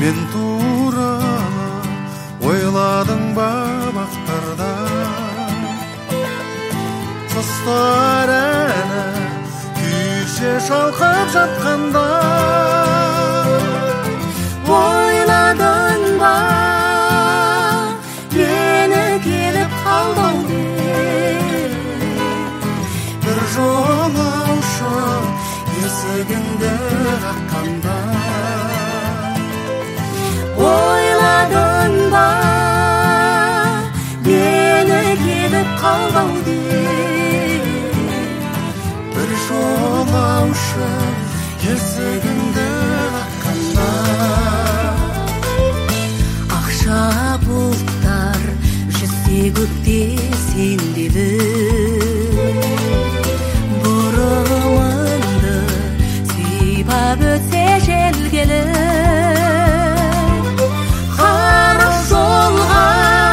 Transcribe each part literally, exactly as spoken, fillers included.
мен туралы ойладың ба бақтарда? Құстар әні күйше шалқып жатқанда, ойладың ба мені келіп қалдауды? бір жолаушы есігіңді қаққанда, ойладың ба мені келіп қалдауды? бір жолаушы есігіңді қаққанда. Ақша бұлттар жүзсе көкте сенделі, бұрымыңды сипап өтсе жел келіп, қара жолға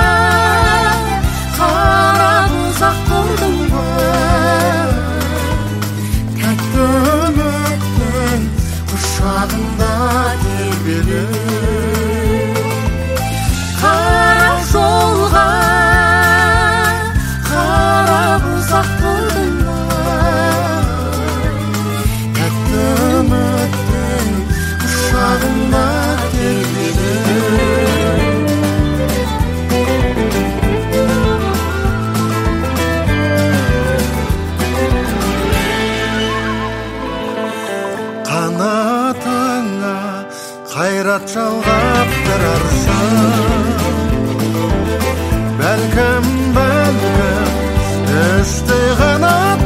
қарап ұзақ болдың ба? Тәтті үміттің құшағында тербеліп, қара жолға қарап ұзақ болдың ба? Тәтті үміттің құшағында тербеліп, қанатыңа қайрат жалғап бір арша. Бәлкім, бәлкім, іштей қанат